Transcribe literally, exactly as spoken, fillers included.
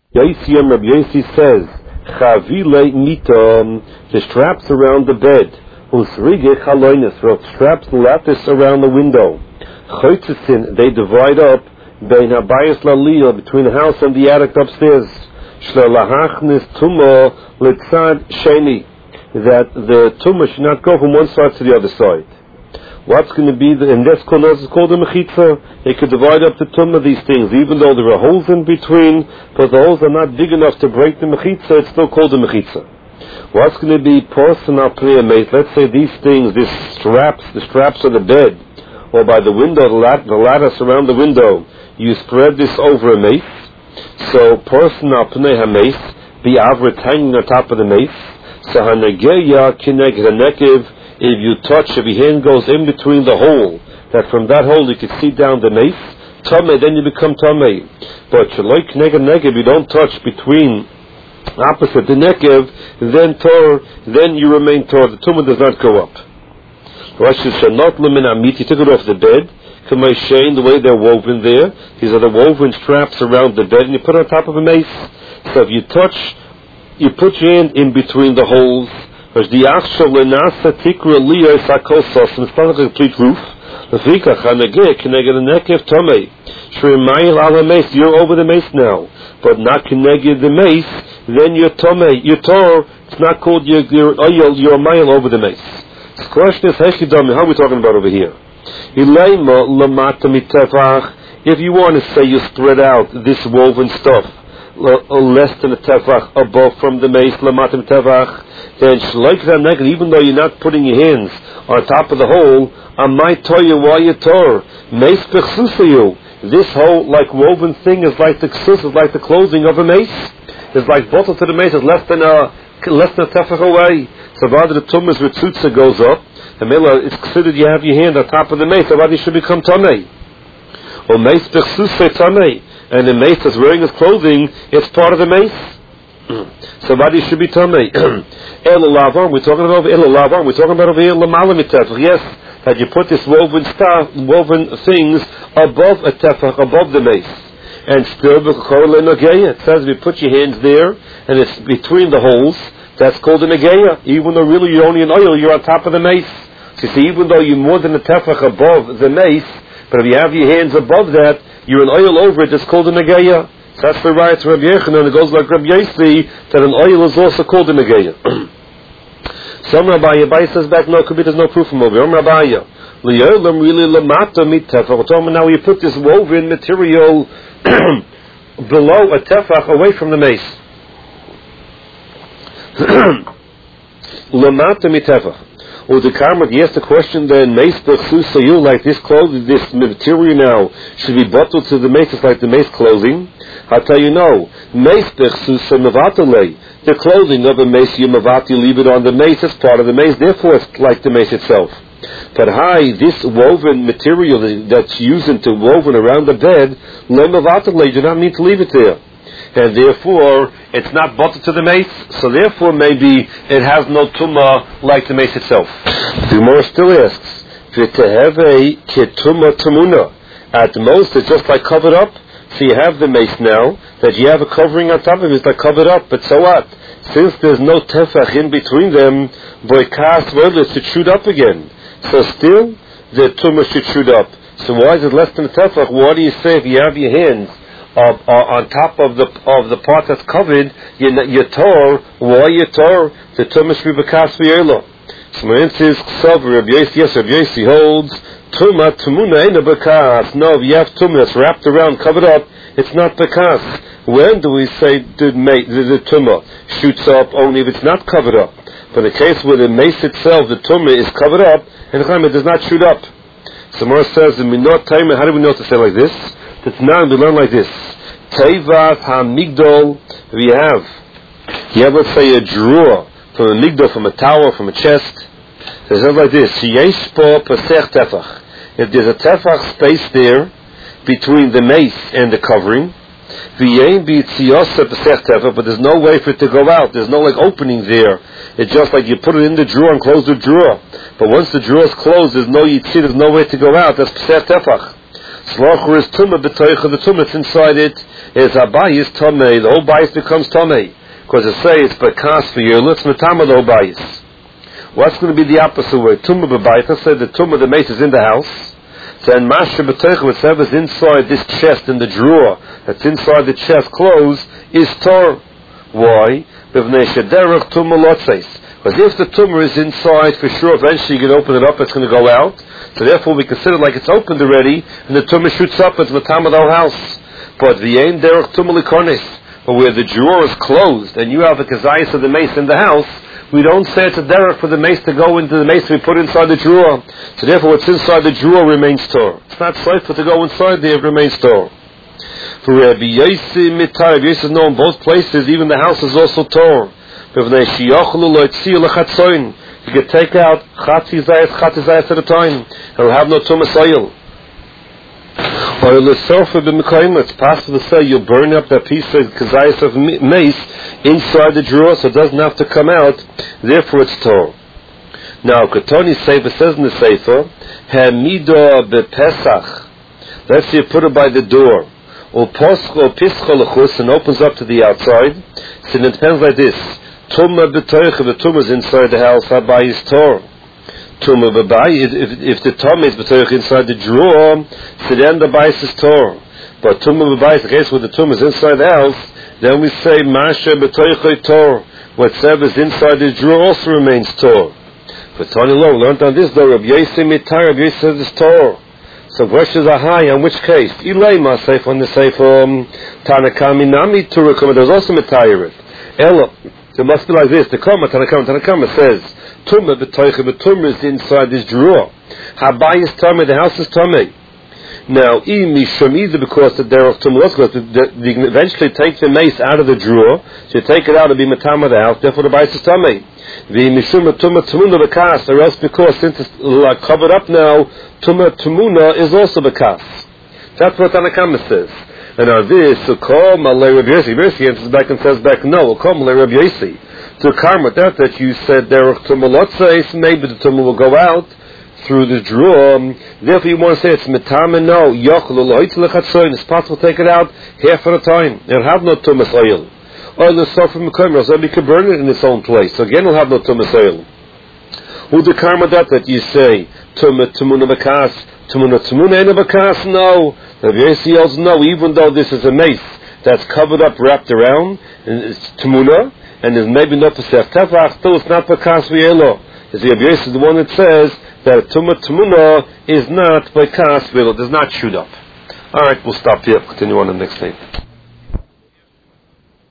Yaisiyam Rabbi Yossi says, Chavile mita, the straps around the bed, Usrige chaloinis, straps the lattice around the window. Chotzitzin, they divide up, Bein habayis laliyah, between the house and the attic upstairs. Shlalahachnis tumah litzad sheni, that the tumah should not go from one side to the other side. What's going to be the, and that's called, that's called a mechitza. It could divide up the tumah, these things, even though there are holes in between, but the holes are not big enough to break the mechitza, it's still called a mechitza. What's going to be personal prayer mate? Let's say these things, these straps, the straps of the bed, or by the window, the, lat- the lattice around the window, you spread this over a mace. So personal pnei ha-mace, the avrit hanging on top of the mace. So hanegeya kineg hanekiv, if you touch, if your hand goes in between the hole, that from that hole you can see down the mace, tamei, then you become tamei. But shaloi kineg hanekiv, you don't touch between opposite the nekev, then tor, then you remain tor. The tumah does not go up. Rosh Hashanot lemin amit, you took it off the bed. The way they're woven there, these are the woven straps around the bed, and you put it on top of a mace. So if you touch, you put your hand in between the holes. It's not like a complete roof. You're over the mace now, but not connected the mace. Then you're tomei, you're tor. It's not called your your oil. You're a mile over the mace. The question is, how are we talking about over here? If you want to say you spread out this woven stuff less than a tefach above from the mace, then even though you're not putting your hands on top of the hole, this whole like woven thing is like the ksus, is like the clothing of a mace. It's like bottle to the mace is less than a less than a tefach away. So rather the tumas ritzutza goes up. The mila is considered you have your hand on top of the mace. Somebody should become tamei. Or mace bechsuse tamei, and the mace that's wearing his clothing, it's part of the mace. Somebody should be tamei. El lavan, we're talking about el lavan. We're talking about over here lamala mitefach. Yes, that you put this woven stuff, woven things above a tefach, above the mace. And still, it says if you put your hands there, and it's between the holes. That's called a negeya. Even though really you're only an oil, you're on top of the mace. So you see, even though you're more than a tefach above the mace, but if you have your hands above that, you're an oil over it, it's called a negeya. So that's the right to Rabbi Yechanan, and it goes like Rabbi Yossi, that an oil is also called a negeya. Some Rabbi Abai says back, no, there's no proof from over here. Rabbi Li'olam really lamata mit tefach. Now you put this woven material below a tefach, away from the mace. Lamata mitefach. Or the Karmat, yes, the question then, mace b'chsusayu, like this clothing, this material now, should be bottled to the mace, it's like the mace clothing. I'll tell you no. Mace b'chsusa mevatale. The clothing of a mace, you mavati, leave it on the mace, it's part of the mace, therefore it's like the mace itself. But hi, this woven material that's used into woven around the bed, le mevatale, you do not need to leave it there. And therefore, it's not bottled to the mace, so therefore maybe it has no tumah like the mace itself. The Gemara still asks, v'teheve ketuma tamuna. At most, it's just like covered up. So you have the mace now, that you have a covering on top of it, it's like covered up, but so what? Since there's no tefach in between them, boikas wordless to shoot up again. So still, the tumah should shoot up. So why is it less than a tefach? What do you say if you have your hands Of, uh, on top of the of the part that's covered, your tor, why your tor? The tumas ribakas v'yelo. So my answer is Ksav Rabbi Yossi. Yes, Rabbi Yossi holds tuma tumuna ena bakas. No, if you have tumah that's wrapped around, covered up, it's not bakas. When do we say the the, the tumah shoots up? Only if it's not covered up. But in the case where the mace itself, the tumah is covered up, and it does not shoot up. So Mor says in Minot Taima, how do we know to say like this? That's now we learn like this. Tevas ha-migdol, we have, you have, let's say, a drawer from a migdol, from a tower, from a chest. It says like this, Yeishpo pasech tefach. If there's a tefach space there, between the mace and the covering, v'yein b'tziyosa pasech tefach, but there's no way for it to go out. There's no, like, opening there. It's just like you put it in the drawer and close the drawer. But once the drawer is closed, there's no yitzi, there's no way to go out. That's pasech tefach. Slocher is tumah b'toicha, the tumah that's inside it is habayis tomei. The whole bayis becomes tomei. Because it says, bekas for you, let's metama the whole bayis. What's going to be the opposite way? Tumah b'bayis, let's say the tumah, the mace is in the house. So in masha b'toicha, whatever's inside this chest, in the drawer, that's inside the chest closed, is tor. Why? B'vnei shederach tumah lotzeis. Because if the tumor is inside, for sure, eventually you can open it up, it's going to go out. So therefore we consider like it's opened already, and the tumor shoots up, it's matam of the whole house. But the aim derech tumah likonis, but where the drawer is closed, and you have a kazayas of the mace in the house, we don't say it's a derech for the mace to go into the mace to be put inside the drawer. So therefore what's inside the drawer remains tor. It's not safe to go inside there, it remains tor. For Rabbi Yossi mitar, Rabbi Yossi know in both places, even the house is also tor. You can take out chatzi zayas, chatzi zayas at a time. It will have no tumas oil. Or it's possible to say you'll burn up that piece of kazayas of mace inside the drawer, so it doesn't have to come out. Therefore, it's tor. Now, Ketoni Sefer says in the Sefer, Hamido bepesach. Let's say you put it by the door. Or poscho pischo lechus, and opens up to the outside. So it depends like this. Tumah b'toicha, the tumah is inside the house, habai is tor. Tumah b'bai, if, if the tumah is b'toicha inside the drawer, so then the bais is tor. But tumah b'bai is the case where the tumah is inside the house, then we say masha b'toicha tor. Whatever is inside the drawer also remains tor. But Tony Lowe learned on this though, Rabbi Yossi mitar, Rabbi Yossi says it's tor. So questions are high on which case? Ilay ma seif on the seif um Tanakami nami turakum. There's also mitayirit. Elo. It must be like this. The Kama, Tanakama, Tanakama says, Tumah b'toicha, the tumah is inside this drawer. Habai is tamei, the house is tamei. Now, mishum, either because the derech tumah, because you can eventually take the mace out of the drawer, so you take it out and be matama the house, therefore the bais is tamei. Mishum tumah tumuna b'kas, or else because since it's like covered up now, tumah tumuna is also b'kas. That's what Tanakama says. And on this, so call Malay Rabbi Yossi. Rabbi Yossi answers back and says back, no, we'll call Malay Rabbi Yossi. To karma that that you said derech tumah lotzeis, maybe the tumah will go out through the drawer. Therefore, you want to say it's metame. No, yochel loitz lechatzoin. It's possible to take it out half at a time. It'll have no tumas oil. Oil is so from mekomer, so you can burn it in its own place. So again, it'll have no tumas oil. Who the karma that that you say tumah tumuna bakas, tumuna tumuna ena bakas? No. Rabbi Yossi yells no, even though this is a mace that's covered up, wrapped around, and it's tumuna, and there's maybe no pesach tefach, still it's not bakas v'elo. Because Rabbi Yossi is the one that says that tumah tumuna is not bakas v'elo, does not shoot up. Alright, we'll stop here, continue on the next tape.